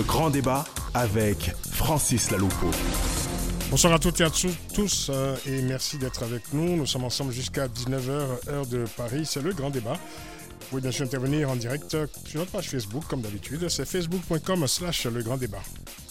grand débat avec Francis Laloupo. Bonsoir à toutes et à tous et merci d'être avec nous. Nous sommes ensemble jusqu'à 19h, heure de Paris. C'est le grand débat. Vous pouvez bien sûr intervenir en direct sur notre page Facebook, comme d'habitude. C'est facebook.com/le grand débat.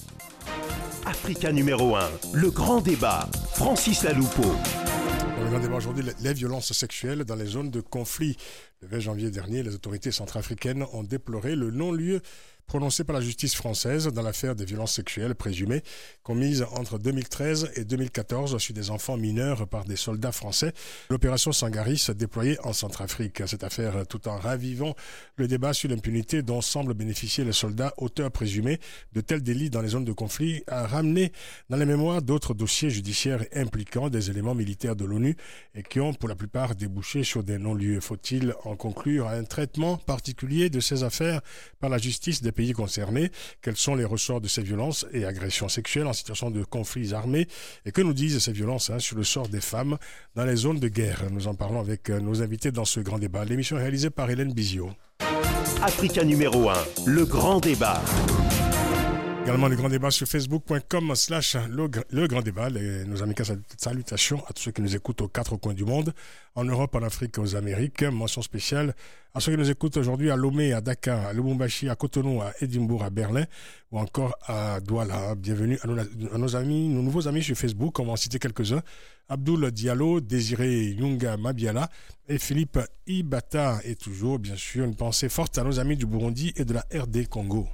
Africa numéro 1, le grand débat. Francis Laloupo. Dans le grand débat aujourd'hui, les violences sexuelles dans les zones de conflit. Le 20 janvier dernier, les autorités centrafricaines ont déploré le non-lieu prononcé par la justice française dans l'affaire des violences sexuelles présumées commises entre 2013 et 2014 sur des enfants mineurs par des soldats français. L'opération Sangaris déployée en Centrafrique. Cette affaire, tout en ravivant le débat sur l'impunité dont semblent bénéficier les soldats auteurs présumés de tels délits dans les zones de conflit, a ramené dans les mémoires d'autres dossiers judiciaires impliquant des éléments militaires de l'ONU et qui ont pour la plupart débouché sur des non-lieux. Faut-il en conclure à un traitement particulier de ces affaires par la justice des pays concernés? Quels sont les ressorts de ces violences et agressions sexuelles en situation de conflits armés? Et que nous disent ces violences sur le sort des femmes dans les zones de guerre? Nous en parlons avec nos invités dans ce grand débat. L'émission est réalisée par Hélène Bizio. Africa numéro 1, le grand débat. Également le grand débat sur facebook.com/le grand débat. Nos amicales salutations à tous ceux qui nous écoutent aux quatre coins du monde, en Europe, en Afrique, aux Amériques. Mention spéciale à ceux qui nous écoutent aujourd'hui à Lomé, à Dakar, à Lubumbashi, à Cotonou, à Édimbourg, à Berlin ou encore à Douala. Bienvenue à nos amis, nos nouveaux amis sur Facebook. On va en citer quelques-uns. Abdoul Diallo, Désiré Yunga Mabiala et Philippe Ibata. Et toujours, bien sûr, une pensée forte à nos amis du Burundi et de la RD Congo.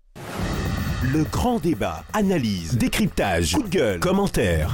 Le grand débat, analyse, décryptage, coup de gueule, commentaires.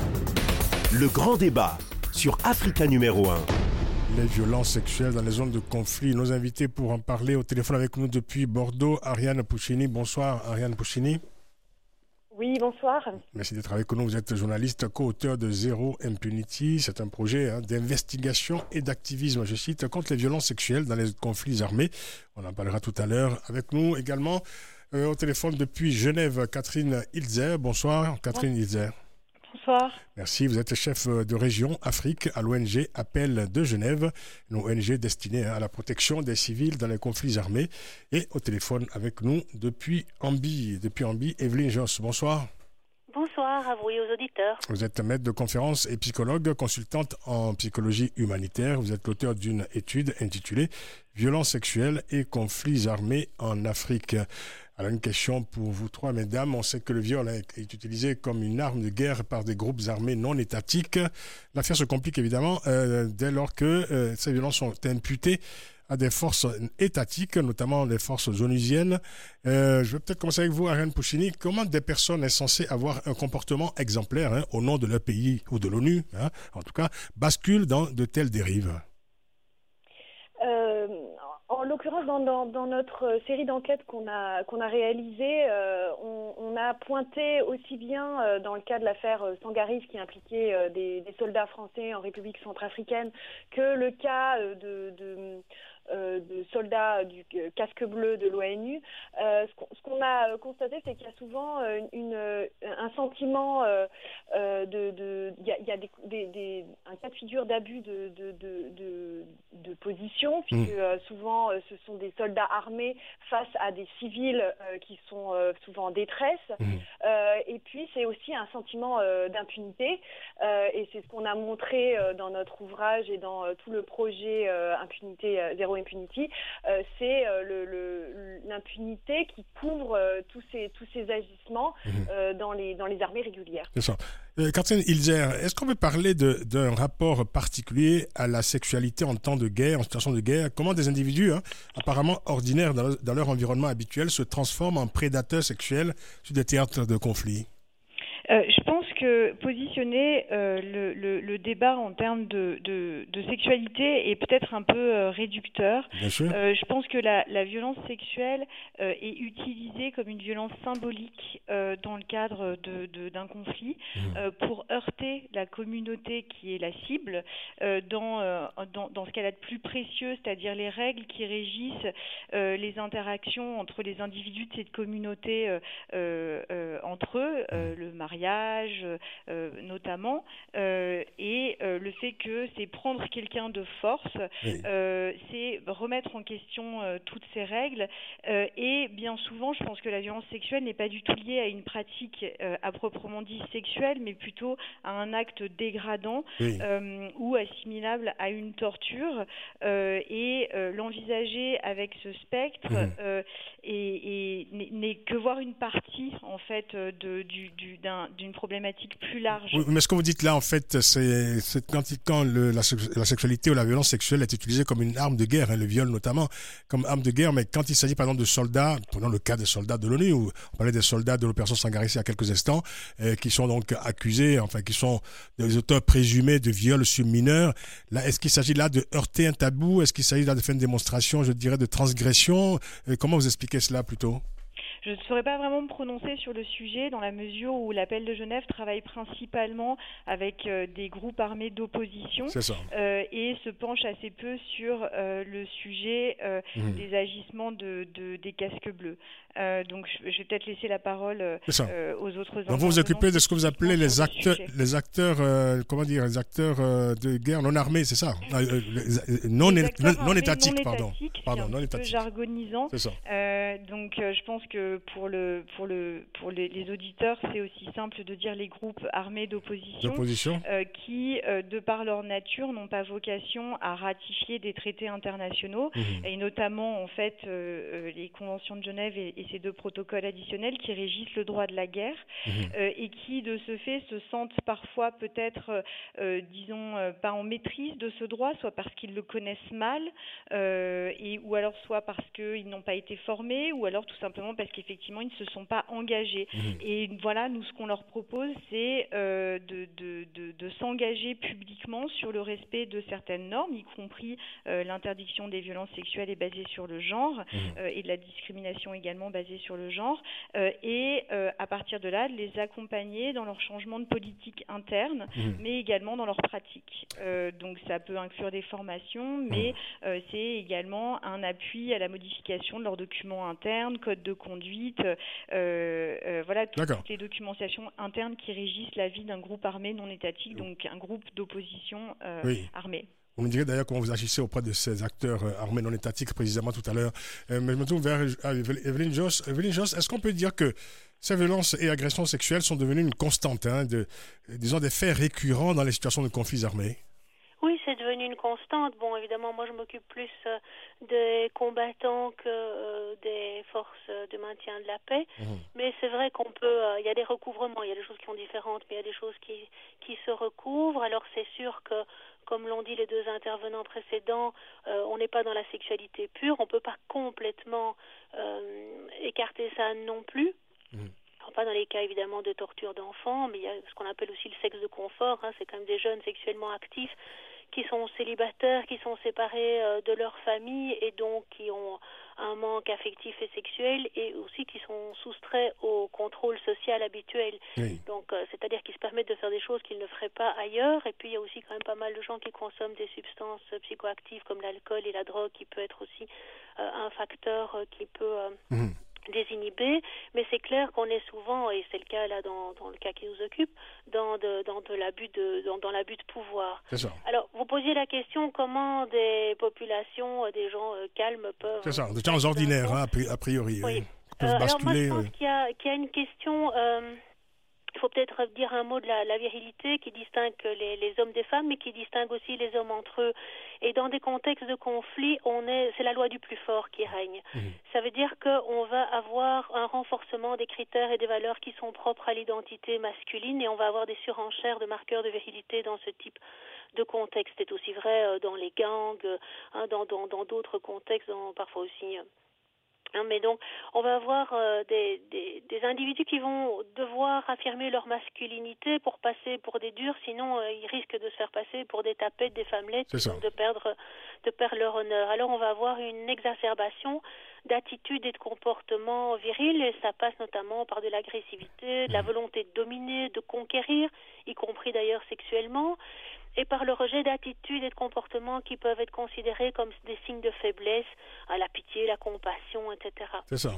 Le grand débat sur Africa numéro 1. Les violences sexuelles dans les zones de conflit. Nos invités pour en parler au téléphone avec nous depuis Bordeaux, Ariane Pouchini. Bonsoir Ariane Pouchini. Oui, bonsoir. Merci d'être avec nous. Vous êtes journaliste, co-auteur de Zero Impunity. C'est un projet d'investigation et d'activisme, je cite, contre les violences sexuelles dans les conflits armés. On en parlera tout à l'heure. Avec nous également au téléphone depuis Genève, Catherine Hilzer. Bonsoir Catherine Hilzer. Bonsoir. Merci, vous êtes chef de région Afrique à l'ONG Appel de Genève, une ONG destinée à la protection des civils dans les conflits armés. Et au téléphone avec nous depuis Ambi, Evelyne Josse. Bonsoir. Bonsoir à vous et aux auditeurs. Vous êtes maître de conférences et psychologue, consultante en psychologie humanitaire. Vous êtes l'auteur d'une étude intitulée « Violences sexuelles et conflits armés en Afrique ». Alors une question pour vous trois, mesdames. On sait que le viol est utilisé comme une arme de guerre par des groupes armés non étatiques. L'affaire se complique évidemment dès lors que ces violences sont imputées à des forces étatiques, notamment les forces onusiennes. Je vais peut-être commencer avec vous, Ariane Pouchini. Comment des personnes censées avoir un comportement exemplaire au nom de leur pays ou de l'ONU, en tout cas, basculent dans de telles dérives? En l'occurrence, dans notre série d'enquêtes qu'on a réalisée, on a pointé aussi bien dans le cas de l'affaire Sangaris qui impliquait des soldats français en République centrafricaine que le cas de soldats du casque bleu de l'ONU. Ce qu'on a constaté, c'est qu'il y a souvent un sentiment il y a un cas de figure d'abus de position, puisque souvent ce sont des soldats armés face à des civils qui sont souvent en détresse. Et puis c'est aussi un sentiment d'impunité, et c'est ce qu'on a montré dans notre ouvrage et dans tout le projet Zero Impunity, c'est l'impunité qui couvre tous ces agissements dans les armées régulières. C'est ça. Catherine Hilzer, est-ce qu'on peut parler d'un rapport particulier à la sexualité en temps de guerre, en situation de guerre? Comment des individus apparemment ordinaires dans leur environnement habituel se transforment en prédateurs sexuels sur des théâtres de conflit? Je pense que positionner le débat en termes de sexualité est peut-être un peu réducteur. Bien sûr. Je pense que la violence sexuelle est utilisée comme une violence symbolique dans le cadre d'un conflit pour heurter la communauté qui est la cible dans ce qu'elle a de plus précieux, c'est-à-dire les règles qui régissent les interactions entre les individus de cette communauté entre eux, le mariage, notamment, et le fait que c'est prendre quelqu'un de force, c'est remettre en question toutes ces règles, et bien souvent, je pense que la violence sexuelle n'est pas du tout liée à une pratique à proprement dit sexuelle, mais plutôt à un acte dégradant ou assimilable à une torture, et l'envisager avec ce spectre et n'est que voir une partie en fait d'une problématique plus large. Oui, mais ce que vous dites là en fait, c'est quand la sexualité ou la violence sexuelle est utilisée comme une arme de guerre, le viol notamment comme arme de guerre, mais quand il s'agit par exemple de soldats, prenons le cas des soldats de l'ONU, où on parlait des soldats de l'opération Sangaris il y a quelques instants, qui sont donc accusés, enfin qui sont des auteurs présumés de viols sur mineurs. Là, est-ce qu'il s'agit là de heurter un tabou? Est-ce qu'il s'agit là de faire une démonstration, je dirais, de transgression? Comment vous expliquez cela plutôt? Je ne saurais pas vraiment me prononcer sur le sujet dans la mesure où l'appel de Genève travaille principalement avec des groupes armés d'opposition et se penche assez peu sur le sujet des agissements des casques bleus. Donc je vais peut-être laisser la parole aux autres intervenants. Donc vous vous occupez de ce que vous appelez les acteurs de guerre non armés, c'est ça? Non étatiques, pardon. Non étatiques. Jargonisant. C'est ça. Donc je pense que pour les auditeurs, c'est aussi simple de dire les groupes armés d'opposition qui, de par leur nature, n'ont pas vocation à ratifier des traités internationaux, et notamment en fait les conventions de Genève et ces deux protocoles additionnels qui régissent le droit de la guerre, et qui, de ce fait, se sentent parfois peut-être, pas en maîtrise de ce droit, soit parce qu'ils le connaissent mal, ou alors soit parce qu'ils n'ont pas été formés, ou alors tout simplement parce qu'effectivement ils ne se sont pas engagés. Et voilà, nous ce qu'on leur propose, c'est de s'engager publiquement sur le respect de certaines normes, y compris l'interdiction des violences sexuelles est basée sur le genre, et de la discrimination également basée sur le genre, et à partir de là, de les accompagner dans leur changement de politique interne, mais également dans leur pratique. Donc ça peut inclure des formations, mais c'est également un appui à la modification de leurs documents internes, code de conduite, voilà, toutes les documentations internes qui régissent la vie d'un groupe armé non étatique, donc un groupe d'opposition armé. Vous me direz d'ailleurs comment vous agissez auprès de ces acteurs armés non étatiques précisément tout à l'heure. Mais je me tourne vers Evelyne Josse. Evelyne Josse, est-ce qu'on peut dire que ces violences et agressions sexuelles sont devenues une constante, des faits récurrents dans les situations de conflits armés? Oui, c'est devenu une constante. Bon, évidemment, moi, je m'occupe plus des combattants que des forces de maintien de la paix. Mais c'est vrai qu'on peut... Il y a des recouvrements, il y a des choses qui sont différentes, mais il y a des choses qui se recouvrent. Alors, c'est sûr que, comme l'ont dit les deux intervenants précédents, on n'est pas dans la sexualité pure. On ne peut pas complètement écarter ça non plus. Pas dans les cas évidemment de torture d'enfants, mais il y a ce qu'on appelle aussi le sexe de confort. C'est quand même des jeunes sexuellement actifs qui sont célibataires, qui sont séparés de leur famille et donc qui ont un manque affectif et sexuel, et aussi qui sont soustraits au contrôle social habituel. Donc c'est-à-dire qu'ils se permettent de faire des choses qu'ils ne feraient pas ailleurs. Et puis il y a aussi quand même pas mal de gens qui consomment des substances psychoactives comme l'alcool et la drogue, qui peut être aussi un facteur qui peut désinhibé, mais c'est clair qu'on est souvent, et c'est le cas là dans le cas qui nous occupe, dans l'abus de pouvoir. C'est ça. Alors, vous posiez la question comment des populations, des gens calmes peuvent... C'est ça, des gens ordinaires, a priori. Oui. Peuvent basculer. Alors moi, je pense qu'il y a une question... Il faut peut-être dire un mot de la virilité qui distingue les hommes des femmes, mais qui distingue aussi les hommes entre eux. Et dans des contextes de conflit, c'est la loi du plus fort qui règne. Ça veut dire qu'on va avoir un renforcement des critères et des valeurs qui sont propres à l'identité masculine, et on va avoir des surenchères de marqueurs de virilité dans ce type de contexte. C'est aussi vrai dans les gangs, dans d'autres contextes, parfois aussi... Mais donc, on va avoir des individus qui vont devoir affirmer leur masculinité pour passer pour des durs, sinon ils risquent de se faire passer pour des tapettes, des femmelettes, donc de perdre leur honneur. Alors on va avoir une exacerbation d'attitudes et de comportements virils, et ça passe notamment par de l'agressivité, de la volonté de dominer, de conquérir, y compris d'ailleurs sexuellement, et par le rejet d'attitudes et de comportements qui peuvent être considérés comme des signes de faiblesse, la pitié, la compassion, etc. C'est ça.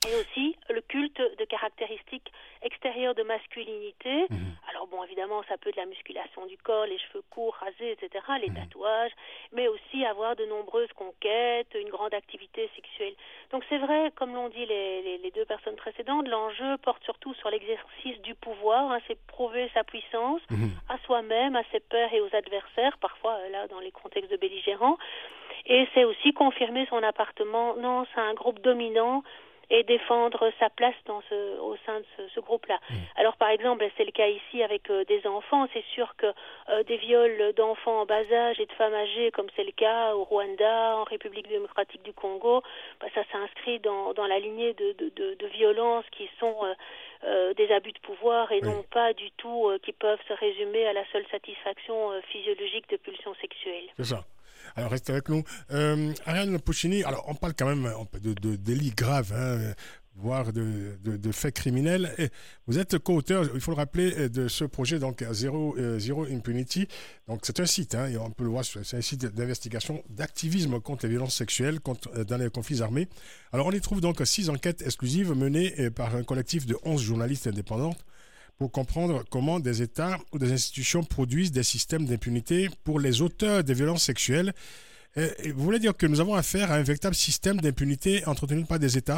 Et aussi le culte de caractéristiques extérieures de masculinité. Alors bon, évidemment, ça peut être la musculation du corps, les cheveux courts, rasés, etc., les tatouages, mais aussi avoir de nombreuses conquêtes, une grande activité sexuelle. Donc c'est vrai, comme l'ont dit les deux personnes précédentes, l'enjeu porte surtout sur l'exercice du pouvoir, hein, c'est prouver sa puissance à soi-même, à ses pairs et aux adversaires, parfois là dans les contextes de belligérants. Et c'est aussi confirmer son appartenance à un groupe dominant et défendre sa place au sein de ce groupe-là. Alors par exemple, c'est le cas ici avec des enfants, c'est sûr que des viols d'enfants en bas âge et de femmes âgées, comme c'est le cas au Rwanda, en République démocratique du Congo, ça s'inscrit dans la lignée de violences qui sont des abus de pouvoir et non pas du tout qui peuvent se résumer à la seule satisfaction physiologique de pulsions sexuelles. C'est ça. Alors, reste avec nous. Ariane Puccini, alors on parle quand même de délits graves, hein, voire de faits criminels. Et vous êtes co-auteur, il faut le rappeler, de ce projet, donc Zero Impunity. Donc c'est un site, hein, et on peut le voir, c'est un site d'investigation, d'activisme contre les violences sexuelles dans les conflits armés. Alors on y trouve donc 6 enquêtes exclusives menées par un collectif de 11 journalistes indépendants pour comprendre comment des États ou des institutions produisent des systèmes d'impunité pour les auteurs des violences sexuelles. Vous voulez dire que nous avons affaire à un véritable système d'impunité entretenu par des États ?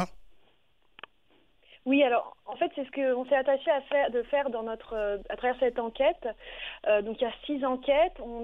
Oui, alors en fait, c'est ce qu'on s'est attaché de faire à travers cette enquête. Donc il y a 6 enquêtes. On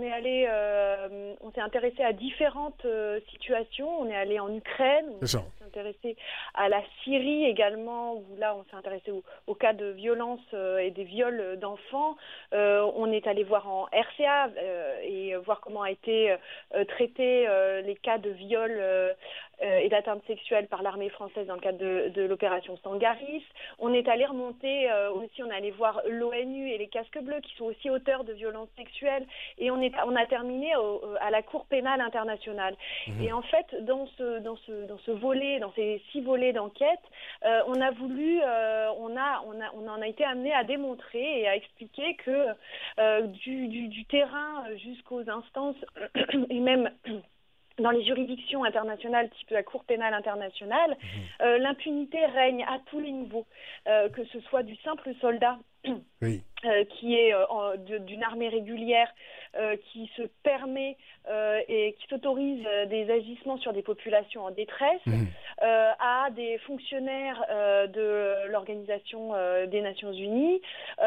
s'est intéressé à différentes situations. On est allé en Ukraine, on s'est intéressé à la Syrie également, où là on s'est intéressé au cas de violence et des viols d'enfants. On est allé voir en RCA et voir comment a été traité les cas de viol et d'atteinte sexuelle par l'armée française dans le cadre de l'opération Sangaris. On est allé remonter aussi, on est allé voir l'ONU et les casques bleus qui sont aussi auteurs de violences sexuelles, et on a terminé à la Cour pénale internationale. Et en fait, dans ce volet, dans ces 6 volets d'enquête, on en a été amené à démontrer et à expliquer que du terrain jusqu'aux instances et même dans les juridictions internationales, type la Cour pénale internationale, l'impunité règne à tous les niveaux, que ce soit du simple soldat qui est d'une armée régulière qui se permet et qui s'autorise des agissements sur des populations en détresse, à des fonctionnaires de l'Organisation des Nations Unies,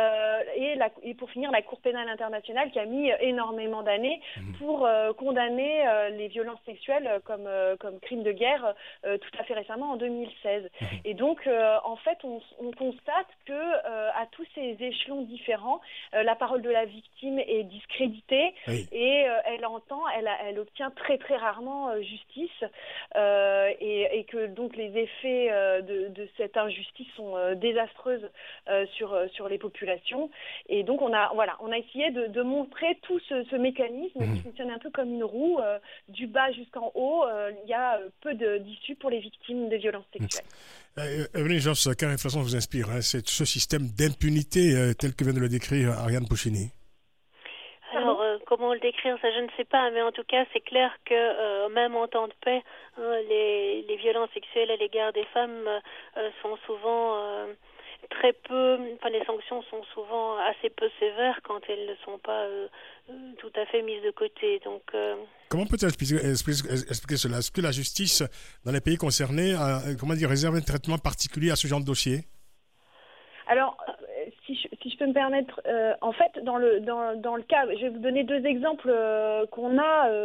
et pour finir la Cour pénale internationale qui a mis énormément d'années pour condamner les violences sexuelles comme crime de guerre tout à fait récemment en 2016. Et donc en fait on constate que à tous ces échelons différents, la parole de la victime est discréditée et elle obtient très très rarement justice, et que donc les effets de cette injustice sont désastreuses sur les populations. Et donc on a essayé de montrer tout ce mécanisme qui fonctionne un peu comme une roue, du bas jusqu'en haut. Il y a peu d'issues pour les victimes de violences sexuelles. Evelyne Josse, quelle réflexion vous inspire, hein, c'est ce système d'impunité tel que vient de le décrire Ariane Puccini? Alors, comment le décrire, ça je ne sais pas, mais en tout cas, c'est clair que même en temps de paix, les violences sexuelles à l'égard des femmes sont souvent très peu, les sanctions sont souvent assez peu sévères quand elles ne sont pas tout à fait mises de côté. Donc, comment peut-on expliquer cela? Est-ce que la justice dans les pays concernés réserve un traitement particulier à ce genre de dossier? Alors, si je peux me permettre, en fait, dans le cas, je vais vous donner 2 exemples qu'on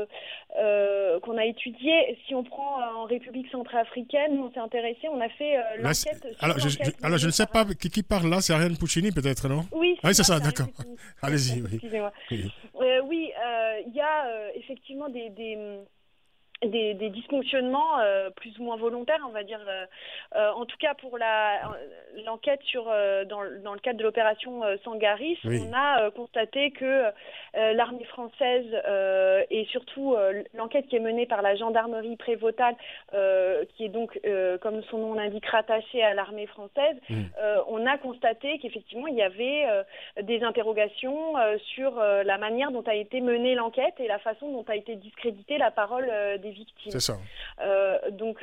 a étudiés. Si on prend en République centrafricaine, on s'est intéressé, on a fait l'enquête. Alors, je ne sais pas qui parle là, c'est Ariane Puccini peut-être, non? Oui, c'est ça, d'accord. Allez-y. Oui. Excusez-moi. Il y a effectivement des dysfonctionnements plus ou moins volontaires, on va dire. En tout cas, pour l'enquête dans le cadre de l'opération Sangaris, on a constaté que l'armée française et surtout l'enquête qui est menée par la gendarmerie prévôtale, qui est donc, comme son nom l'indique, rattachée à l'armée française, on a constaté qu'effectivement, il y avait des interrogations sur la manière dont a été menée l'enquête et la façon dont a été discréditée la parole des des victimes. C'est ça. Donc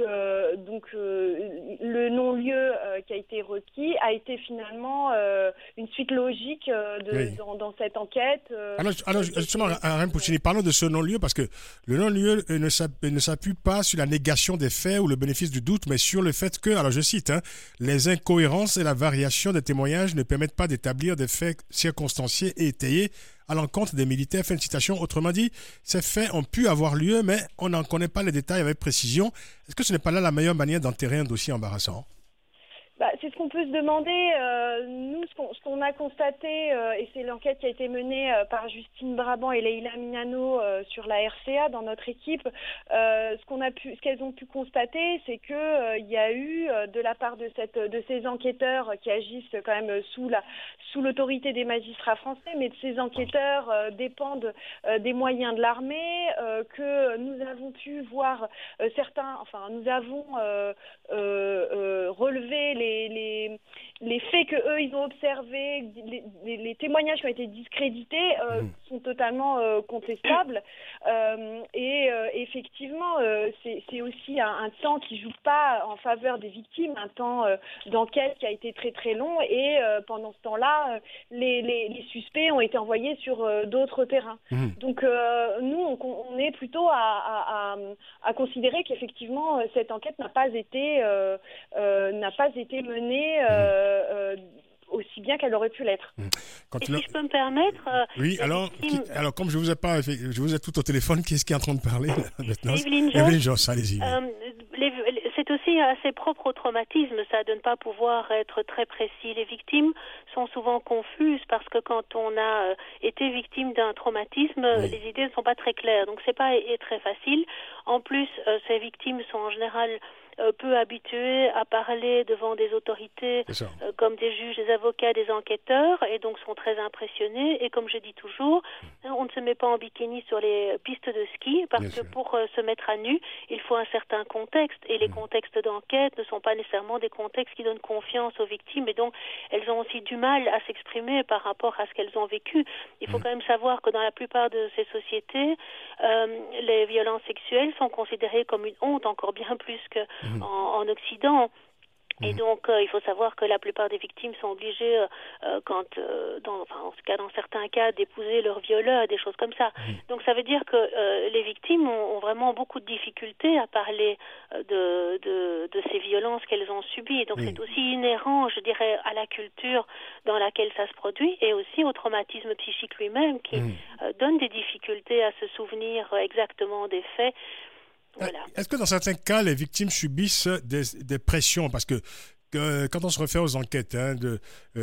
le non-lieu qui a été requis a été finalement une suite logique dans cette enquête. Alors justement, Ariane Pouchini, parlons de ce non-lieu parce que le non-lieu ne s'appuie pas sur la négation des faits ou le bénéfice du doute, mais sur le fait que, alors je cite, les incohérences et la variation des témoignages ne permettent pas d'établir des faits circonstanciés et étayés à l'encontre des militaires. Fin de citation. Autrement dit, ces faits ont pu avoir lieu, mais on n'en connaît pas les détails avec précision. Est-ce que ce n'est pas là la meilleure manière d'enterrer un dossier embarrassant? C'est ce qu'on peut se demander. Nous, ce qu'on a constaté, et c'est l'enquête qui a été menée par Justine Brabant et Leïla Minano sur la RCA dans notre équipe. Ce qu'elles ont pu constater, c'est que il y a eu de la part de ces enquêteurs qui agissent quand même sous l'autorité des magistrats français, mais de ces enquêteurs dépendent des moyens de l'armée, que nous avons pu voir nous avons relevé les faits que eux ils ont observés, les témoignages qui ont été discrédités sont totalement contestables et effectivement c'est aussi un temps qui joue pas en faveur des victimes, un temps d'enquête qui a été très très long et pendant ce temps-là les suspects ont été envoyés sur d'autres terrains. Donc nous on est plutôt à considérer qu'effectivement cette enquête n'a pas été menée aussi bien qu'elle aurait pu l'être. Et si je peux me permettre... oui, alors comme je vous ai tout au téléphone, qui est-ce qui est en train de parler maintenant? Evelyne Joss, allez-y. C'est aussi assez propre au traumatisme, ça, de ne pas pouvoir être très précis. Les victimes sont souvent confuses parce que quand on a été victime d'un traumatisme, les idées ne sont pas très claires. Donc c'est pas très facile. En plus, ces victimes sont en général peu habitués à parler devant des autorités comme des juges, des avocats, des enquêteurs, et donc sont très impressionnés. Et comme je dis toujours, on ne se met pas en bikini sur les pistes de ski parce que pour se mettre à nu, il faut un certain contexte, et les contextes d'enquête ne sont pas nécessairement des contextes qui donnent confiance aux victimes, et donc elles ont aussi du mal à s'exprimer par rapport à ce qu'elles ont vécu. Il faut quand même savoir que dans la plupart de ces sociétés, les violences sexuelles sont considérées comme une honte, encore bien plus que en Occident. Et donc, il faut savoir que la plupart des victimes sont obligées, dans certains cas, d'épouser leur violeur, des choses comme ça. Donc, ça veut dire que les victimes ont vraiment beaucoup de difficultés à parler de ces violences qu'elles ont subies. Donc, c'est aussi inhérent, je dirais, à la culture dans laquelle ça se produit, et aussi au traumatisme psychique lui-même qui donne des difficultés à se souvenir exactement des faits. Voilà. Est-ce que dans certains cas, les victimes subissent des pressions? Parce que quand on se réfère aux enquêtes de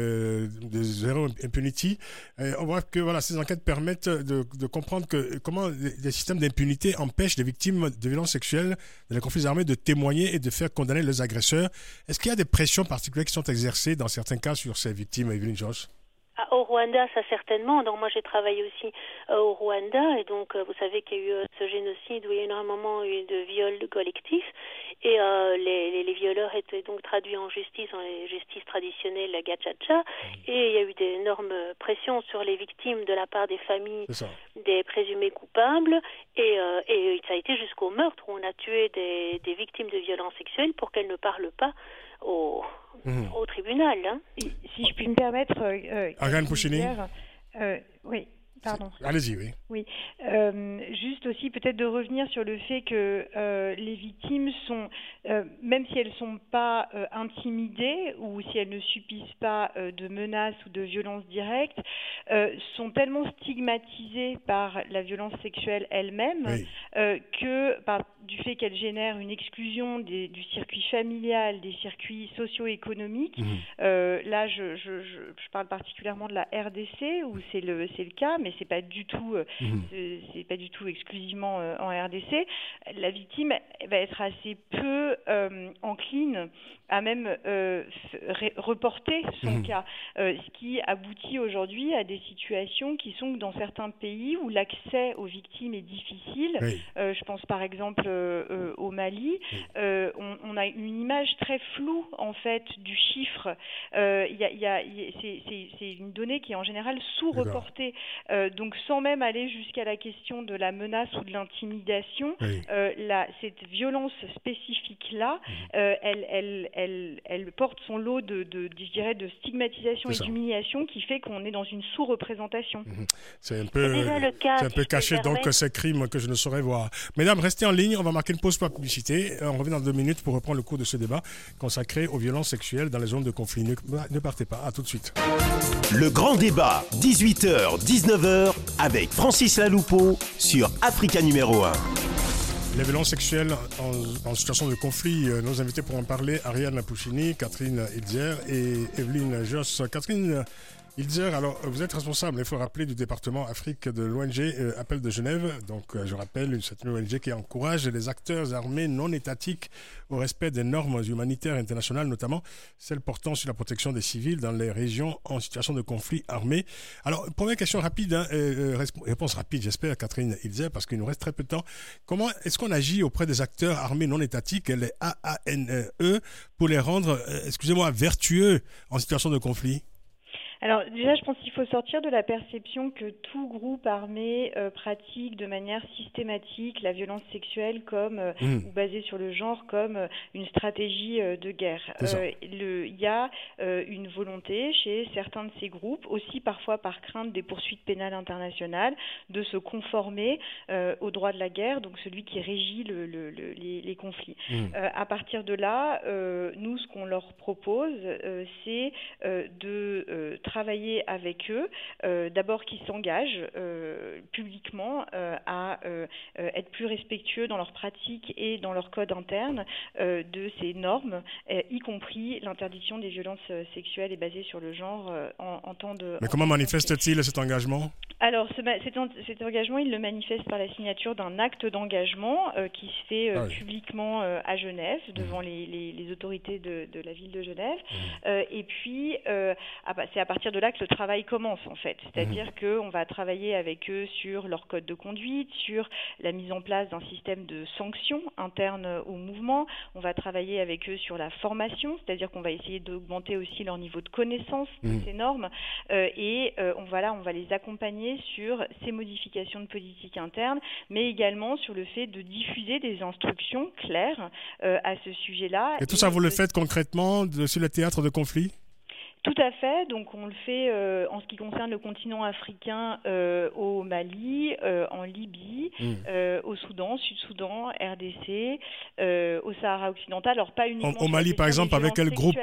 Zero Impunity, on voit que ces enquêtes permettent de comprendre comment les systèmes d'impunité empêchent les victimes de violences sexuelles dans les conflits armés de témoigner et de faire condamner leurs agresseurs. Est-ce qu'il y a des pressions particulières qui sont exercées dans certains cas sur ces victimes, Evelyne Joss? Au Rwanda, ça certainement. Donc moi, j'ai travaillé aussi au Rwanda, et donc vous savez qu'il y a eu ce génocide où il y a énormément eu de viols collectifs, et les violeurs étaient donc traduits en justice, en justice traditionnelle, la gacaca, et il y a eu d'énormes pressions sur les victimes de la part des familles des présumés coupables, et ça a été jusqu'au meurtre où on a tué des victimes de violences sexuelles pour qu'elles ne parlent pas au tribunal. Si je puis me permettre... Ariane Pouchini. Oui, pardon. Allez-y, oui. Oui. Juste aussi peut-être de revenir sur le fait que les victimes sont, même si elles ne sont pas intimidées ou si elles ne subissent pas de menaces ou de violences directes, sont tellement stigmatisées par la violence sexuelle elle-même que du fait qu'elles génèrent une exclusion du circuit familial, des circuits socio-économiques, là je parle particulièrement de la RDC où c'est le cas, mais c'est pas du tout exclusivement en RDC. La victime va être assez peu encline à même reporter son cas, ce qui aboutit aujourd'hui à des situations qui sont dans certains pays où l'accès aux victimes est difficile. Je pense par exemple au Mali. On a une image très floue en fait du chiffre. C'est une donnée qui est en général sous-reportée Donc sans même aller jusqu'à la question de la menace ou de l'intimidation, cette violence spécifique-là, elle porte son lot de stigmatisation et d'humiliation qui fait qu'on est dans une sous-représentation. C'est un peu caché donc ces crimes que je ne saurais voir. Mesdames, restez en ligne, on va marquer une pause pour la publicité. On revient dans 2 minutes pour reprendre le cours de ce débat consacré aux violences sexuelles dans les zones de conflit. Ne partez pas, à tout de suite. Le grand débat, 18h, 19h, avec Francis Laloupeau sur Africa numéro 1. Les violences sexuelles en situation de conflit, nos invités pour en parler, Ariane Pouchini, Catherine Hilzer et Evelyne Josse. Catherine Hilzer, alors vous êtes responsable, il faut rappeler, du département Afrique de l'ONG Appel de Genève. Donc je rappelle, c'est une ONG qui encourage les acteurs armés non étatiques au respect des normes humanitaires internationales, notamment celles portant sur la protection des civils dans les régions en situation de conflit armé. Alors, première question rapide, réponse rapide, j'espère, Catherine Hilzer, parce qu'il nous reste très peu de temps. Comment est-ce qu'on agit auprès des acteurs armés non étatiques, les AANE, pour les rendre, vertueux en situation de conflit ? Alors déjà, je pense qu'il faut sortir de la perception que tout groupe armé pratique de manière systématique la violence sexuelle ou basée sur le genre comme une stratégie de guerre. Il y a une volonté chez certains de ces groupes, aussi parfois par crainte des poursuites pénales internationales, de se conformer au droit de la guerre, donc celui qui régit les conflits. À partir de là, nous, ce qu'on leur propose, c'est de travailler avec eux, d'abord qu'ils s'engagent publiquement à être plus respectueux dans leurs pratiques et dans leur code interne de ces normes, y compris l'interdiction des violences sexuelles et basées sur le genre en temps de... Mais comment manifeste-t-il cet engagement ? Alors, cet engagement, il le manifeste par la signature d'un acte d'engagement qui se fait publiquement à Genève, devant les autorités de la ville de Genève. Et puis, c'est à partir de là que le travail commence, en fait. C'est-à-dire qu'on va travailler avec eux sur leur code de conduite, sur la mise en place d'un système de sanctions internes au mouvement. On va travailler avec eux sur la formation, c'est-à-dire qu'on va essayer d'augmenter aussi leur niveau de connaissance de ces normes. On va les accompagner sur ces modifications de politique interne, mais également sur le fait de diffuser des instructions claires à ce sujet-là. Et tout ça, vous le faites concrètement sur le théâtre de conflit ? Tout à fait. Donc, on le fait en ce qui concerne le continent africain au Mali, en Libye, au Soudan, Sud-Soudan, RDC, au Sahara occidental. Alors, pas uniquement au Mali, par exemple, avec quel groupe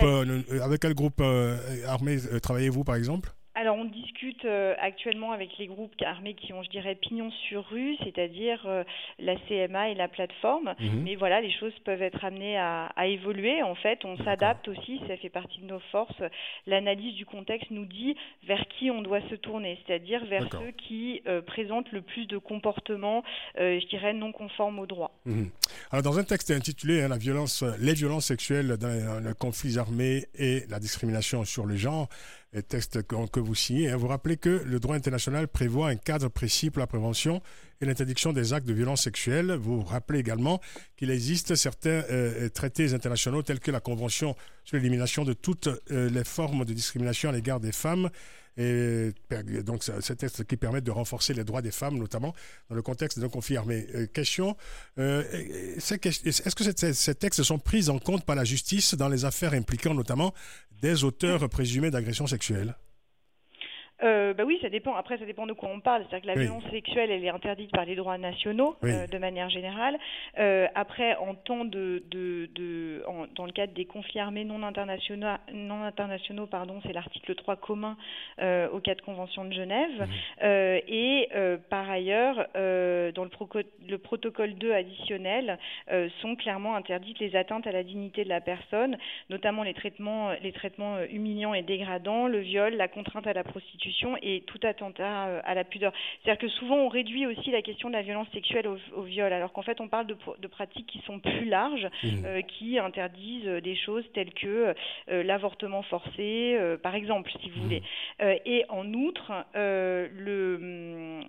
armé travaillez-vous, par exemple ? Alors, on discute actuellement avec les groupes armés qui ont, je dirais, pignon sur rue, c'est-à-dire la CMA et la plateforme. Mais voilà, les choses peuvent être amenées à évoluer. En fait, on s'adapte aussi, ça fait partie de nos forces. L'analyse du contexte nous dit vers qui on doit se tourner, c'est-à-dire vers ceux qui présentent le plus de comportements, je dirais, non conformes au droit. Alors, dans un texte intitulé Les violences sexuelles dans les conflits armés et la discrimination sur le genre, le texte que vous signez, vous rappelez que le droit international prévoit un cadre précis pour la prévention et l'interdiction des actes de violence sexuelle. Vous rappelez également qu'il existe certains traités internationaux tels que la Convention sur l'élimination de toutes les formes de discrimination à l'égard des femmes. Et donc, c'est un texte qui permet de renforcer les droits des femmes, notamment dans le contexte d'un conflit armé. Question, est-ce que ces textes sont pris en compte par la justice dans les affaires impliquant notamment des auteurs présumés d'agressions sexuelles ? Oui, ça dépend. Après, ça dépend de quoi on parle. C'est-à-dire que la violence sexuelle, elle est interdite par les droits nationaux, de manière générale. Après, dans le cadre des conflits armés non internationaux, c'est l'article 3 commun aux 4 conventions de Genève. Par ailleurs, dans le protocole 2 additionnel, sont clairement interdites les atteintes à la dignité de la personne, notamment les traitements humiliants et dégradants, le viol, la contrainte à la prostitution et tout attentat à la pudeur. C'est-à-dire que souvent on réduit aussi la question de la violence sexuelle au viol, alors qu'en fait on parle de pratiques qui sont plus larges, qui interdisent des choses telles que l'avortement forcé, par exemple, si vous voulez. Et en outre, le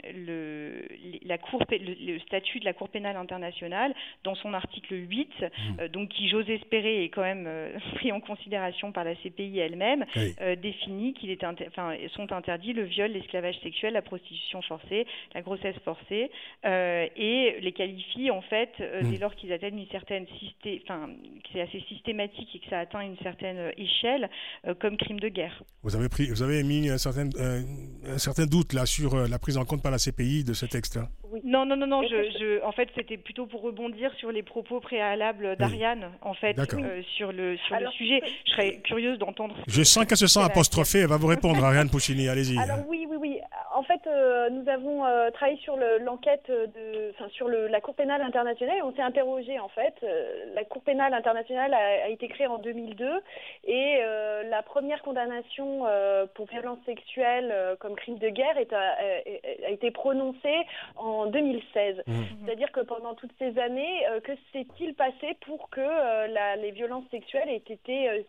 statut de la Cour pénale internationale, dans son article 8, donc qui, j'ose espérer, est quand même pris en considération par la CPI elle-même, définit sont interdits interdit le viol, l'esclavage sexuel, la prostitution forcée, la grossesse forcée, et les qualifie en fait dès lors qu'ils atteignent une certaine que c'est assez systématique et que ça atteint une certaine échelle comme crime de guerre. Vous avez émis un certain doute là sur la prise en compte par la CPI de ce texte-là. Oui. Non. En fait, c'était plutôt pour rebondir sur les propos préalables d'Ariane, en fait, sur le sujet. Je serais curieuse d'entendre. Je sens qu'elle se sent apostrophée. Elle va vous répondre, Ariane Puccini. Allez-y. Alors oui. En fait, nous avons travaillé sur l'enquête sur la Cour pénale internationale. Et on s'est interrogé, en fait. La Cour pénale internationale a été créée en 2002 et la première condamnation pour violence sexuelle comme crime de guerre a été prononcée en 2016. C'est-à-dire que pendant toutes ces années, que s'est-il passé pour que les violences sexuelles aient été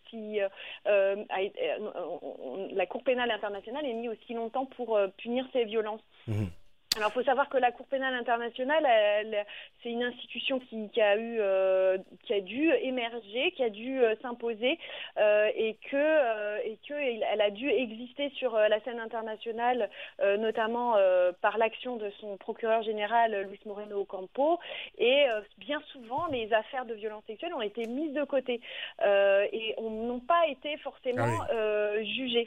la Cour pénale internationale ait mis aussi longtemps pour punir ces violences. Alors, il faut savoir que la Cour pénale internationale, c'est une institution qui a dû émerger, qui a dû s'imposer, et qu'elle a dû exister sur la scène internationale, notamment par l'action de son procureur général, Luis Moreno Ocampo. Et bien souvent, les affaires de violence sexuelle ont été mises de côté et n'ont pas été forcément jugées.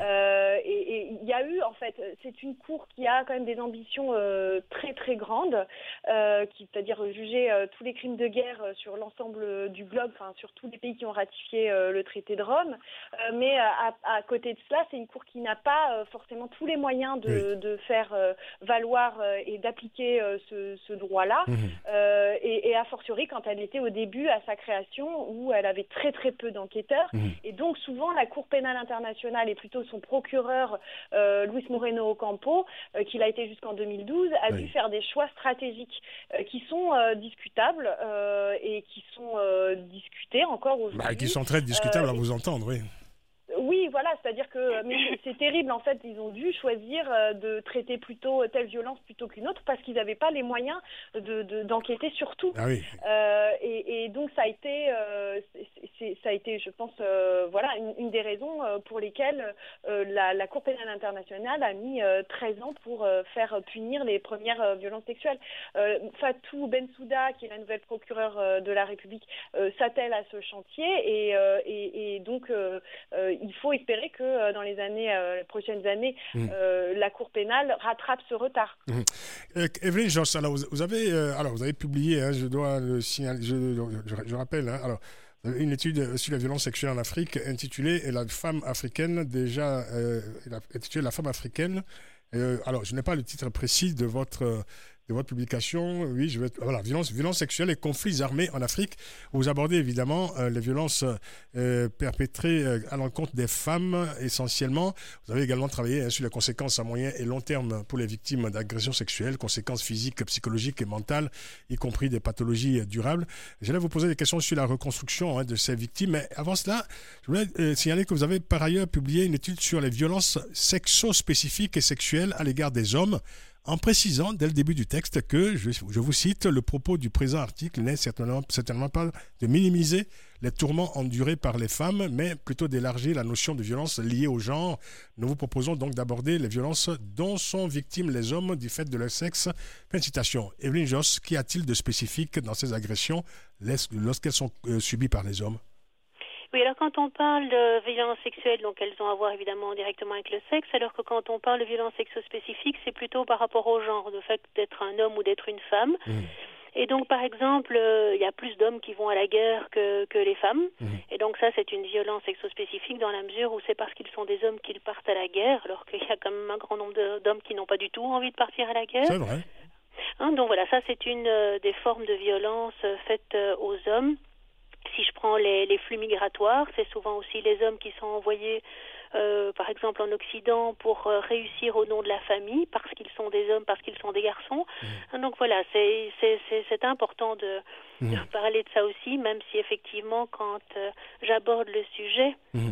Et il y a eu, en fait, c'est une cour qui a quand même des ambitions très très grande, c'est-à-dire juger tous les crimes de guerre sur l'ensemble du globe, sur tous les pays qui ont ratifié le traité de Rome, mais à côté de cela, c'est une cour qui n'a pas forcément tous les moyens de faire valoir et d'appliquer ce droit-là, et a fortiori quand elle était au début à sa création où elle avait très très peu d'enquêteurs, et donc souvent la Cour pénale internationale et plutôt son procureur Luis Moreno Ocampo, qu'il a été jusqu'en 2012, a dû faire des choix stratégiques qui sont discutables et qui sont discutés encore aujourd'hui. Qui sont très discutables à vous entendre, oui. Oui, voilà, c'est-à-dire que c'est terrible, en fait, ils ont dû choisir de traiter plutôt telle violence plutôt qu'une autre parce qu'ils n'avaient pas les moyens d'enquêter sur tout. Et donc ça a été, je pense, une des raisons pour lesquelles la Cour pénale internationale a mis 13 ans pour faire punir les premières violences sexuelles. Fatou Bensouda, qui est la nouvelle procureure de la République, s'attelle à ce chantier et donc il faut espérer que dans les prochaines années, la Cour pénale rattrape ce retard. Evelyne Josse, alors vous avez publié, je dois le signaler, je rappelle, une étude sur la violence sexuelle en Afrique intitulée La femme africaine, intitulée La femme africaine. Alors, je n'ai pas le titre précis de votre publication. Oui, violence sexuelle et conflits armés en Afrique. Vous abordez évidemment les violences perpétrées à l'encontre des femmes essentiellement. Vous avez également travaillé sur les conséquences à moyen et long terme pour les victimes d'agressions sexuelles, conséquences physiques, psychologiques et mentales, y compris des pathologies durables. J'allais vous poser des questions sur la reconstruction de ces victimes, mais avant cela, je voulais signaler que vous avez par ailleurs publié une étude sur les violences sexo-spécifiques et sexuelles à l'égard des hommes, en précisant dès le début du texte que, je vous cite, le propos du présent article n'est certainement pas de minimiser les tourments endurés par les femmes, mais plutôt d'élargir la notion de violence liée au genre. Nous vous proposons donc d'aborder les violences dont sont victimes les hommes du fait de leur sexe. Fin de citation. Evelyne Josse, qu'y a-t-il de spécifique dans ces agressions lorsqu'elles sont subies par les hommes ? Oui, alors quand on parle de violences sexuelles, donc elles ont à voir évidemment directement avec le sexe, alors que quand on parle de violences sexo-spécifiques, c'est plutôt par rapport au genre, le fait d'être un homme ou d'être une femme. Et donc, par exemple, il y a plus d'hommes qui vont à la guerre que les femmes. Et donc ça, c'est une violence sexo-spécifique dans la mesure où c'est parce qu'ils sont des hommes qu'ils partent à la guerre, alors qu'il y a quand même un grand nombre d'hommes qui n'ont pas du tout envie de partir à la guerre. C'est vrai. Donc voilà, ça c'est une des formes de violence faites aux hommes. Si je prends les flux migratoires, c'est souvent aussi les hommes qui sont envoyés, par exemple en Occident, pour réussir au nom de la famille, parce qu'ils sont des hommes, parce qu'ils sont des garçons. Donc voilà, c'est important de parler de ça aussi, même si effectivement, quand j'aborde le sujet,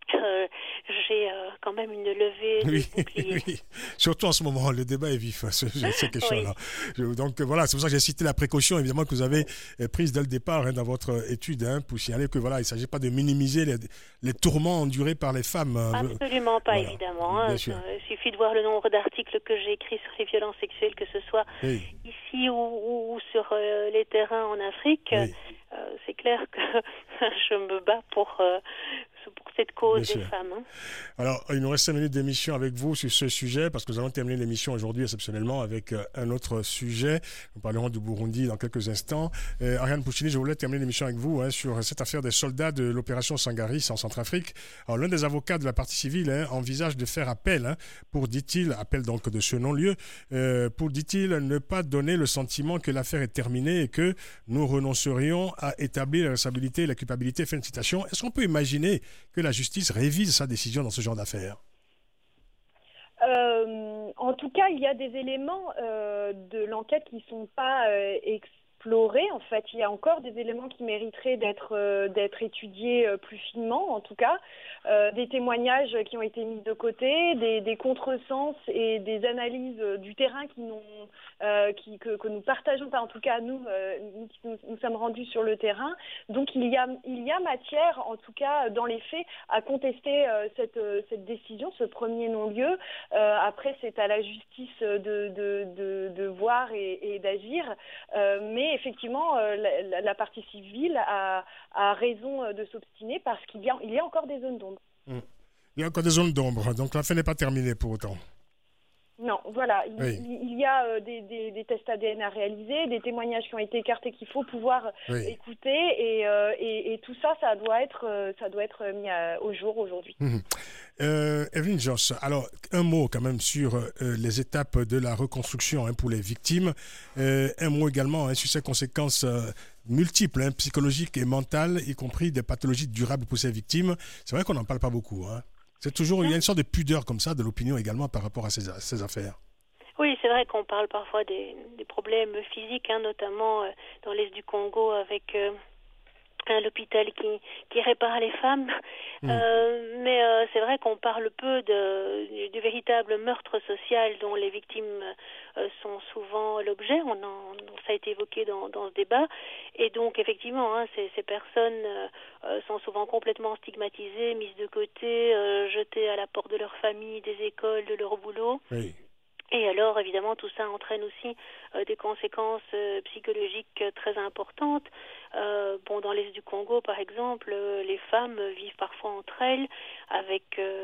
j'ai quand même une levée de bouclier. Oui. Surtout en ce moment, le débat est vif, ces questions-là. Donc voilà, c'est pour ça que j'ai cité la précaution, évidemment, que vous avez prise dès le départ dans votre étude, pour signaler que voilà, il ne s'agit pas de minimiser les tourments endurés par les femmes. Absolument pas, voilà. Évidemment. Il suffit de voir le nombre d'articles que j'ai écrits sur les violences sexuelles, que ce soit ici ou sur les terrains en Afrique. C'est clair que je me bats pour cette cause des femmes. Alors, il nous reste 5 minutes d'émission avec vous sur ce sujet, parce que nous allons terminer l'émission aujourd'hui exceptionnellement avec un autre sujet. Nous parlerons du Burundi dans quelques instants. Ariane Puccini, je voulais terminer l'émission avec vous sur cette affaire des soldats de l'opération Sangaris en Centrafrique. Alors, l'un des avocats de la partie civile envisage de faire appel pour, dit-il, appel donc de ce non-lieu, pour, dit-il, ne pas donner le sentiment que l'affaire est terminée et que nous renoncerions à établir la responsabilité et la culpabilité. Fin de citation. Est-ce qu'on peut imaginer que la justice révise sa décision dans ce genre d'affaires? En tout cas, il y a des éléments de l'enquête qui ne sont pas explorés. En fait, il y a encore des éléments qui mériteraient d'être étudiés plus finement, en tout cas. Des témoignages qui ont été mis de côté, des contresens et des analyses du terrain que nous partageons pas, en tout cas nous sommes rendus sur le terrain. Donc il y a matière, en tout cas dans les faits, à contester cette décision, ce premier non-lieu. Après, c'est à la justice de voir et d'agir, mais effectivement la partie civile a raison de s'obstiner parce qu'il y a encore des zones d'ombre. Il y a encore des zones d'ombre, donc l'affaire n'est pas terminée pour autant. Non, voilà, il y a des tests ADN à réaliser, des témoignages qui ont été écartés qu'il faut pouvoir écouter, et tout ça, ça doit être mis au jour aujourd'hui. Evelyne Joss, alors un mot quand même sur les étapes de la reconstruction pour les victimes, un mot également sur ses conséquences multiples, psychologiques et mentales, y compris des pathologies durables pour ces victimes. C'est vrai qu'on n'en parle pas beaucoup. C'est toujours, il y a une sorte de pudeur comme ça de l'opinion également par rapport à ces affaires. Oui, c'est vrai qu'on parle parfois des problèmes physiques, notamment dans l'est du Congo avec l'hôpital qui répare les femmes. Mais c'est vrai qu'on parle peu du véritable meurtre social dont les victimes sont souvent l'objet. Ça a été évoqué dans ce débat. Et donc, effectivement, ces personnes sont souvent complètement stigmatisées, mises de côté, jetées à la porte de leur famille, des écoles, de leur boulot. Oui. Et alors, évidemment, tout ça entraîne aussi des conséquences psychologiques très importantes. Dans l'est du Congo, par exemple, les femmes vivent parfois entre elles avec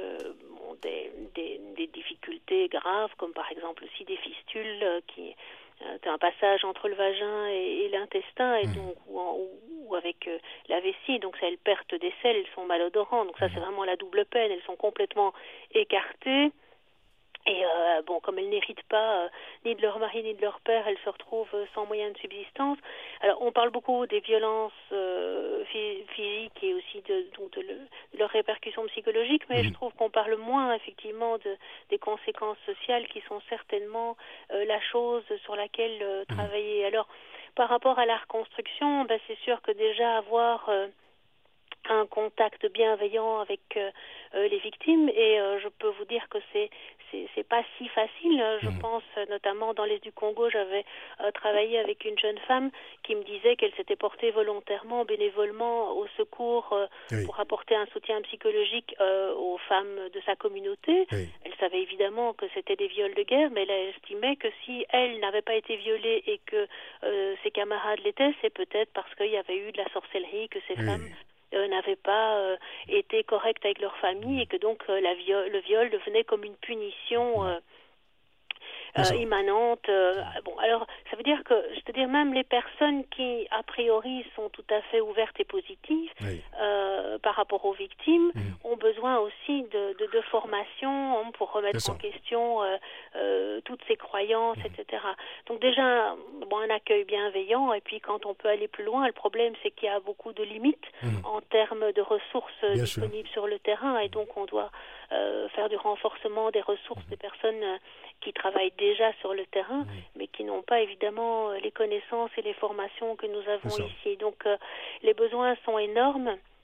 des difficultés graves, comme par exemple aussi des fistules qui un passage entre le vagin et l'intestin, et donc ou avec la vessie, donc ça, elles perdent des selles, elles sont malodorantes, donc ça c'est vraiment la double peine, elles sont complètement écartées. Et comme elles n'héritent pas ni de leur mari ni de leur père, elles se retrouvent sans moyen de subsistance. Alors on parle beaucoup des violences physiques et aussi de leurs répercussions psychologiques, mais je trouve qu'on parle moins effectivement des conséquences sociales qui sont certainement la chose sur laquelle travailler. Alors par rapport à la reconstruction, c'est sûr que déjà avoir un contact bienveillant avec les victimes, et je peux vous dire que c'est pas si facile. Je pense notamment dans l'est du Congo, j'avais travaillé avec une jeune femme qui me disait qu'elle s'était portée volontairement, bénévolement au secours pour apporter un soutien psychologique aux femmes de sa communauté. Elle savait évidemment que c'était des viols de guerre, mais elle estimait que si elle n'avait pas été violée et que ses camarades l'étaient, c'est peut-être parce qu'il y avait eu de la sorcellerie, que ces femmes n'avaient pas été correctes avec leur famille, et que donc le viol devenait comme une punition immanente. Alors ça veut dire que, c'est-à-dire même les personnes qui a priori sont tout à fait ouvertes et positives par rapport aux victimes ont besoin aussi de formation pour remettre en question toutes ces croyances, etc. Donc déjà un accueil bienveillant, et puis quand on peut aller plus loin, le problème c'est qu'il y a beaucoup de limites en termes de ressources disponibles sur le terrain, et donc on doit faire du renforcement des ressources des personnes qui travaillent déjà sur le terrain, mais qui n'ont pas évidemment les connaissances et les formations que nous avons ici. Donc les besoins sont énormes.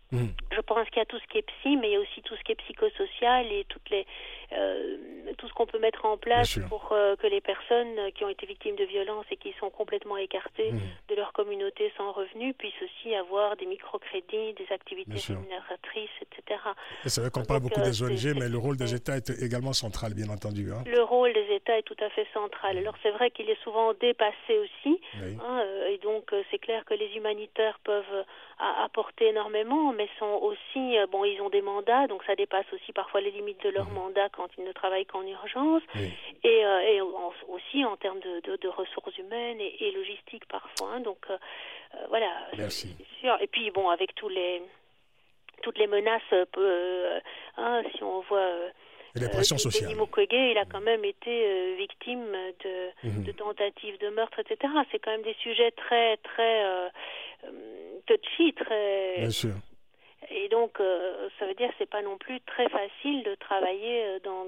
Je pense qu'il y a tout ce qui est psy, mais il y a aussi tout ce qui est psychosocial et tout ce qu'on peut mettre en place pour que les personnes qui ont été victimes de violences et qui sont complètement écartées de leur communauté sans revenus puissent aussi avoir des microcrédits, des activités rémunératrices, etc. Et c'est vrai qu'on parle beaucoup des ONG, mais le rôle des États est également central, bien entendu. Le rôle des États est tout à fait central. Alors c'est vrai qu'il est souvent dépassé aussi, et donc c'est clair que les humanitaires peuvent apporter énormément, mais sont aussi, ils ont des mandats, donc ça dépasse aussi parfois les limites de leur mandat quand ils ne travaillent qu'en urgence, et aussi en termes de ressources humaines et logistiques parfois. Donc voilà. Merci. C'est sûr. Et puis avec toutes les menaces, si on voit. Et les pressions sociales. Denis Mukwege, il a quand même été victime de tentatives de meurtre, etc. C'est quand même des sujets très, très touchy, très. Bien sûr. Et donc, ça veut dire que c'est pas non plus très facile de travailler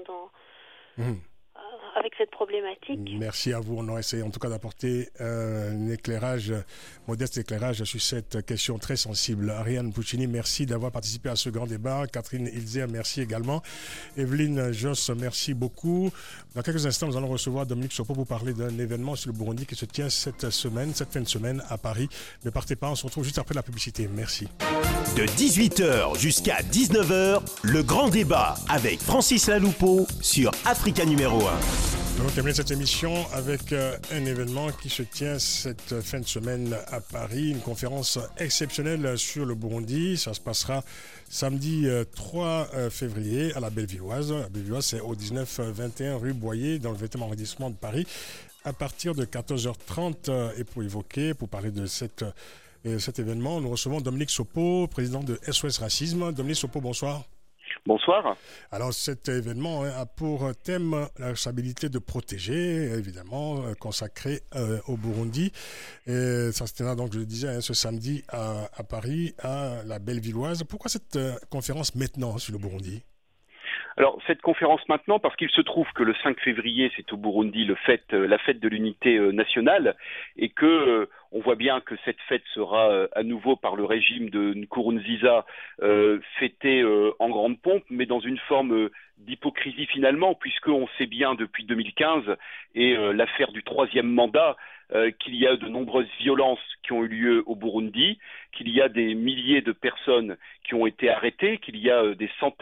avec cette problématique. Merci à vous. On a essayé en tout cas d'apporter un éclairage, modeste éclairage sur cette question très sensible. Ariane Puccini, merci d'avoir participé à ce grand débat. Catherine Hilzer, merci également. Evelyne Josse, merci beaucoup. Dans quelques instants, nous allons recevoir Dominique Sopo pour parler d'un événement sur le Burundi qui se tient cette fin de semaine à Paris. Ne partez pas, on se retrouve juste après la publicité. Merci. De 18h jusqu'à 19h, le grand débat avec Francis Laloupeau sur Africa numéro 1. Nous allons terminer cette émission avec un événement qui se tient cette fin de semaine à Paris, une conférence exceptionnelle sur le Burundi. Ça se passera samedi 3 février à la Bellevilloise. La Bellevilloise, c'est au 19-21 rue Boyer, dans le 20e arrondissement de Paris, à partir de 14h30. Et pour parler de cet événement, nous recevons Dominique Sopo, président de SOS Racisme. Dominique Sopo, bonsoir. Bonsoir. Alors cet événement a pour thème la responsabilité de protéger, évidemment, consacré au Burundi. Et ça se tiendra donc, je le disais, ce samedi à Paris, à la Bellevilloise. Pourquoi cette conférence maintenant sur le Burundi ? Alors, cette conférence maintenant, parce qu'il se trouve que le 5 février, c'est au Burundi la fête de l'unité nationale, et que on voit bien que cette fête sera à nouveau par le régime de Nkurunziza fêtée en grande pompe, mais dans une forme d'hypocrisie finalement, puisqu'on sait bien depuis 2015 et l'affaire du troisième mandat qu'il y a de nombreuses violences qui ont eu lieu au Burundi, qu'il y a des milliers de personnes qui ont été arrêtées, qu'il y a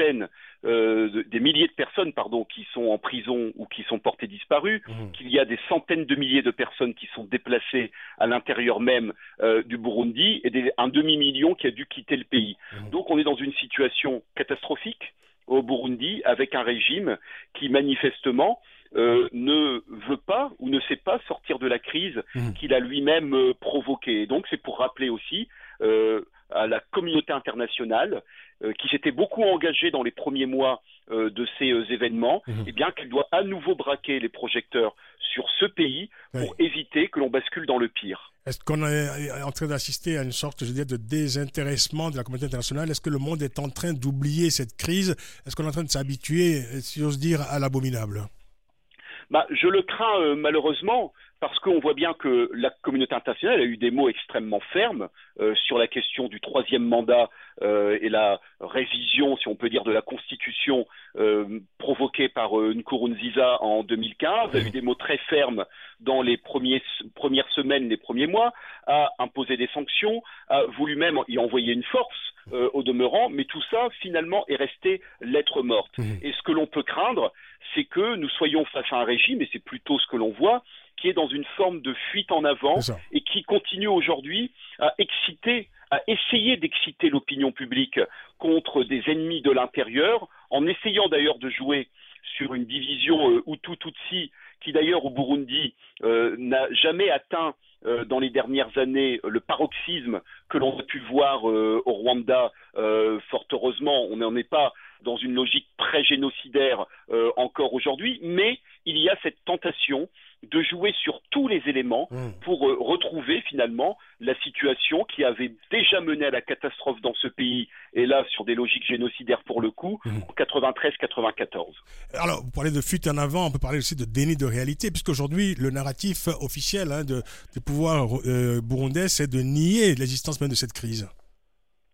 des milliers de personnes qui sont en prison ou qui sont portées disparues, qu'il y a des centaines de milliers de personnes qui sont déplacées à l'intérieur même du Burundi et un demi-million qui a dû quitter le pays. Donc on est dans une situation catastrophique au Burundi avec un régime qui manifestement ne veut pas ou ne sait pas sortir de la crise qu'il a lui-même provoquée. Et donc c'est pour rappeler aussi à la communauté internationale qui s'était beaucoup engagée dans les premiers mois de ces événements, eh bien qu'elle doit à nouveau braquer les projecteurs sur ce pays pour éviter que l'on bascule dans le pire. Est-ce qu'on est en train d'assister à une sorte, de désintéressement de la communauté internationale ? Est-ce que le monde est en train d'oublier cette crise ? Est-ce qu'on est en train de s'habituer, si j'ose dire, à l'abominable ? Je le crains malheureusement, parce qu'on voit bien que la communauté internationale a eu des mots extrêmement fermes sur la question du troisième mandat et la révision, si on peut dire, de la Constitution provoquée par Nkurunziza en 2015, a eu des mots très fermes dans les premières semaines, les premiers mois, a imposé des sanctions, a voulu même y envoyer une force au demeurant, mais tout ça, finalement, est resté lettre morte. Et ce que l'on peut craindre, c'est que nous soyons face à un régime, et c'est plutôt ce que l'on voit, qui est dans une forme de fuite en avant et qui continue aujourd'hui à essayer d'exciter l'opinion publique contre des ennemis de l'intérieur, en essayant d'ailleurs de jouer sur une division Hutu-Tutsi qui d'ailleurs au Burundi n'a jamais atteint dans les dernières années le paroxysme que l'on a pu voir au Rwanda. Fort heureusement, on n'en est pas dans une logique pré-génocidaire encore aujourd'hui, mais il y a cette tentation de jouer sur tous les éléments pour retrouver finalement la situation qui avait déjà mené à la catastrophe dans ce pays, et là sur des logiques génocidaires pour le coup, en 93-94. Alors, vous parlez de fuite en avant, on peut parler aussi de déni de réalité, puisqu'aujourd'hui, le narratif officiel du pouvoir burundais, c'est de nier l'existence même de cette crise.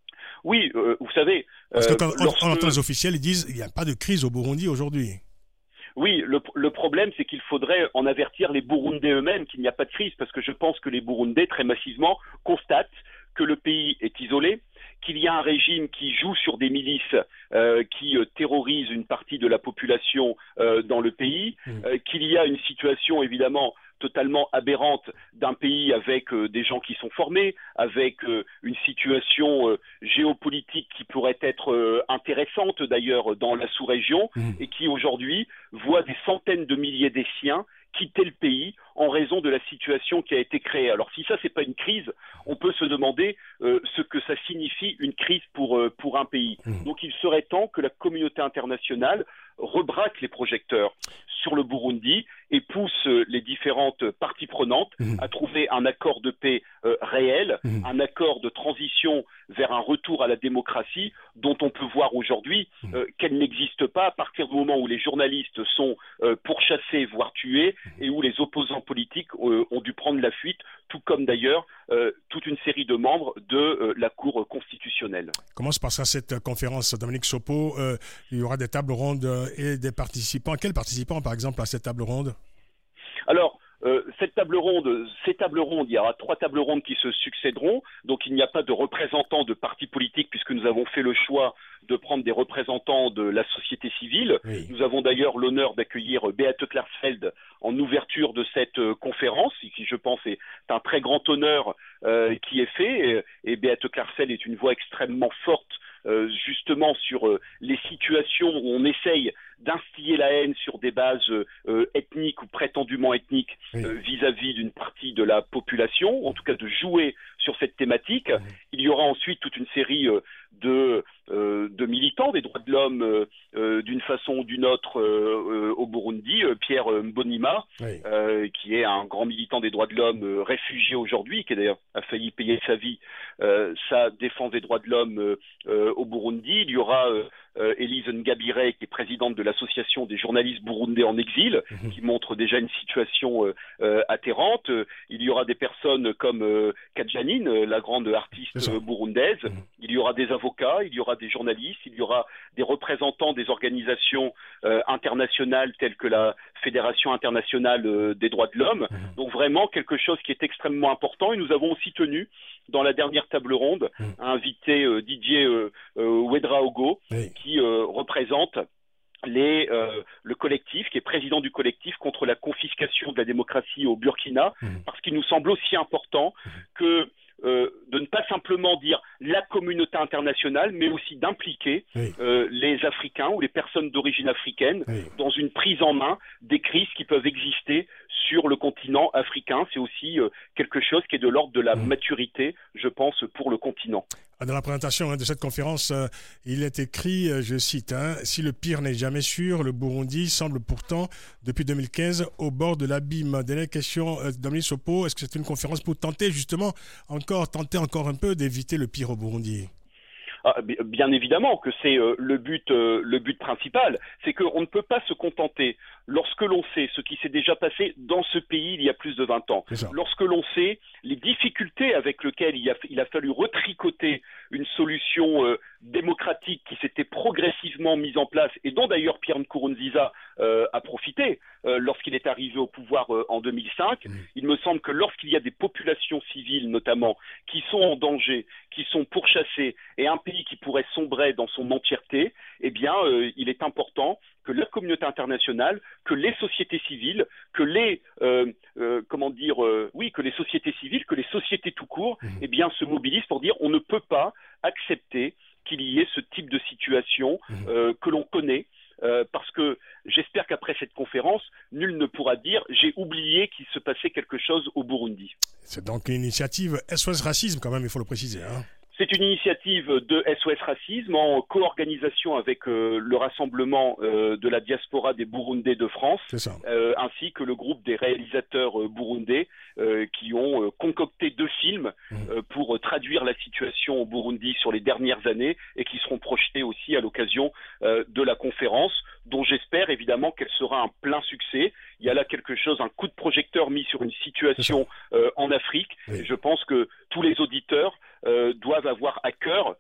Oui, vous savez... Parce que quand on entend les officiels, ils disent qu'il n'y a pas de crise au Burundi aujourd'hui. Oui, le problème, c'est qu'il faudrait en avertir les Burundais eux-mêmes qu'il n'y a pas de crise, parce que je pense que les Burundais, très massivement, constatent que le pays est isolé, qu'il y a un régime qui joue sur des milices qui terrorisent une partie de la population dans le pays, qu'il y a une situation évidemment totalement aberrante d'un pays avec des gens qui sont formés, avec une situation géopolitique qui pourrait être intéressante d'ailleurs dans la sous-région et qui aujourd'hui voit des centaines de milliers des siens quitter le pays en raison de la situation qui a été créée. Alors si ça, c'est pas une crise, on peut se demander ce que ça signifie une crise pour un pays. Donc il serait temps que la communauté internationale rebraque les projecteurs sur le Burundi et pousse les différentes parties prenantes à trouver un accord de paix réel, un accord de transition vers un retour à la démocratie dont on peut voir aujourd'hui qu'elle n'existe pas à partir du moment où les journalistes sont pourchassés, voire tués, et où les opposants politiques ont dû prendre la fuite, tout comme d'ailleurs toute une série de membres de la Cour constitutionnelle. Comment se passera cette conférence, Dominique Sopo? Il y aura des tables rondes et des participants. Quels participants, par exemple, à cette table ronde? Alors, ces tables rondes, il y aura 3 tables rondes qui se succéderont. Donc, il n'y a pas de représentants de partis politiques puisque nous avons fait le choix de prendre des représentants de la société civile. Oui. Nous avons d'ailleurs l'honneur d'accueillir Beate Klarsfeld en ouverture de cette conférence, qui, je pense, est un très grand honneur qui est fait. Et Beate Klarsfeld est une voix extrêmement forte justement sur les situations où on essaye d'instiller la haine sur des bases ethniques ou prétendument ethniques vis-à-vis d'une partie de la population, en tout cas de jouer sur cette thématique. Il y aura ensuite toute une série de militants des droits de l'homme d'une façon ou d'une autre au Burundi. Pierre Mbonima, qui est un grand militant des droits de l'homme réfugié aujourd'hui, qui d'ailleurs a failli payer sa vie, sa défense des droits de l'homme au Burundi. Il y aura Élise Ngabire, qui est présidente de l'association des journalistes burundais en exil, qui montre déjà une situation atterrante. Il y aura des personnes comme Kadjanine, la grande artiste burundaise. Il y aura des avocats, il y aura des journalistes, il y aura des représentants des organisations internationales telles que la Fédération internationale des droits de l'homme. Donc vraiment quelque chose qui est extrêmement important. Et nous avons aussi tenu, dans la dernière table ronde, à inviter Didier Ouedraogo, qui représente le collectif, qui est président du collectif contre la confiscation de la démocratie au Burkina, parce qu'il nous semble aussi important que de ne pas simplement dire la communauté internationale, mais aussi d'impliquer les Africains ou les personnes d'origine africaine dans une prise en main des crises qui peuvent exister sur le continent africain. C'est aussi quelque chose qui est de l'ordre de la maturité, je pense, pour le continent. Dans la présentation de cette conférence, il est écrit, je cite, si le pire n'est jamais sûr, le Burundi semble pourtant, depuis 2015, au bord de l'abîme. Dernière question, Dominique Sopo, est-ce que c'est une conférence pour tenter encore un peu d'éviter le pire au Burundi? Bien évidemment que c'est le but principal, c'est qu'on ne peut pas se contenter, lorsque l'on sait ce qui s'est déjà passé dans ce pays il y a plus de 20 ans, lorsque l'on sait les difficultés avec lesquelles il a fallu retricoter une solution démocratique qui s'était progressivement mise en place et dont d'ailleurs Pierre Nkurunziza a profité lorsqu'il est arrivé au pouvoir en 2005. Il me semble que lorsqu'il y a des populations civiles notamment qui sont en danger, qui sont pourchassées et un pays qui pourrait sombrer dans son entièreté, eh bien il est important que la communauté internationale, que les sociétés civiles, que les sociétés civiles, que les sociétés tout court, eh bien se mobilisent pour dire on ne peut pas accepter qu'il y ait ce type de situation que l'on connaît. Parce que j'espère qu'après cette conférence, nul ne pourra dire « j'ai oublié qu'il se passait quelque chose au Burundi ». C'est donc une initiative SOS Racisme quand même, il faut le préciser. C'est une initiative de SOS Racisme en co-organisation avec le rassemblement de la diaspora des Burundais de France, ainsi que le groupe des réalisateurs burundais qui ont concocté 2 films pour traduire la situation au Burundi sur les dernières années et qui seront projetés aussi à l'occasion de la conférence, dont j'espère évidemment qu'elle sera un plein succès. Il y a là quelque chose, un coup de projecteur mis sur une situation en Afrique. Et je pense que tous les auditeurs doivent avoir à cœur, en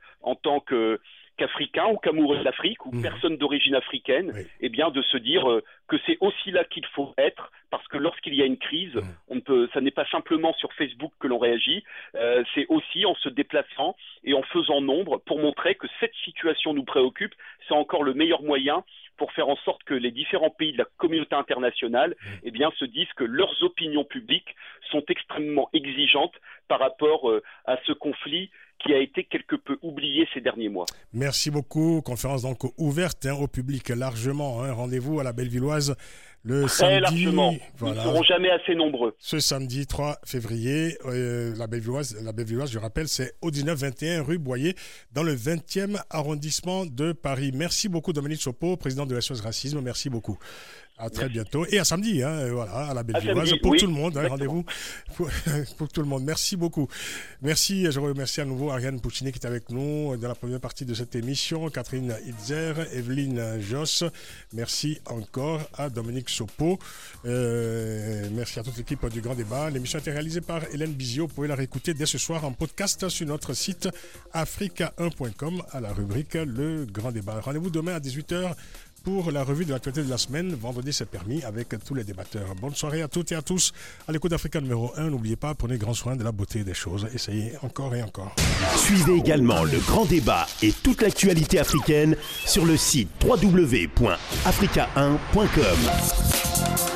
tant qu'Africain ou qu'amoureux de l'Afrique ou personne d'origine africaine, eh bien de se dire que c'est aussi là qu'il faut être, parce que lorsqu'il y a une crise, ça n'est pas simplement sur Facebook que l'on réagit, c'est aussi en se déplaçant et en faisant nombre pour montrer que cette situation nous préoccupe. C'est encore le meilleur moyen pour faire en sorte que les différents pays de la communauté internationale eh bien, se disent que leurs opinions publiques sont extrêmement exigeantes par rapport à ce conflit qui a été quelque peu oublié ces derniers mois. Merci beaucoup. Conférence donc ouverte au public largement. Rendez-vous à la Bellevilloise le Très samedi. Largement. Voilà. Nous ne serons jamais assez nombreux. Ce samedi 3 février, la Bellevilloise, je rappelle, c'est au 19-21 rue Boyer, dans le 20e arrondissement de Paris. Merci beaucoup Dominique Sopo, président de SOS Racisme. Merci beaucoup. À très bientôt. Et à samedi, voilà, à la Bellevilloise, pour tout le monde. Rendez-vous pour tout le monde. Merci beaucoup. Merci, je remercie à nouveau Ariane Pouchini qui est avec nous dans la première partie de cette émission, Catherine Hitzer, Evelyne Joss. Merci encore à Dominique Sopo. Merci à toute l'équipe du Grand Débat. L'émission a été réalisée par Hélène Bizio. Vous pouvez la réécouter dès ce soir en podcast sur notre site africa1.com à la rubrique Le Grand Débat. Rendez-vous demain à 18h. Pour la revue de l'actualité de la semaine, vendredi c'est permis avec tous les débatteurs. Bonne soirée à toutes et à tous. À l'écoute d'Africa numéro 1, n'oubliez pas, prenez grand soin de la beauté des choses. Essayez encore et encore. Suivez également le grand débat et toute l'actualité africaine sur le site www.africa1.com.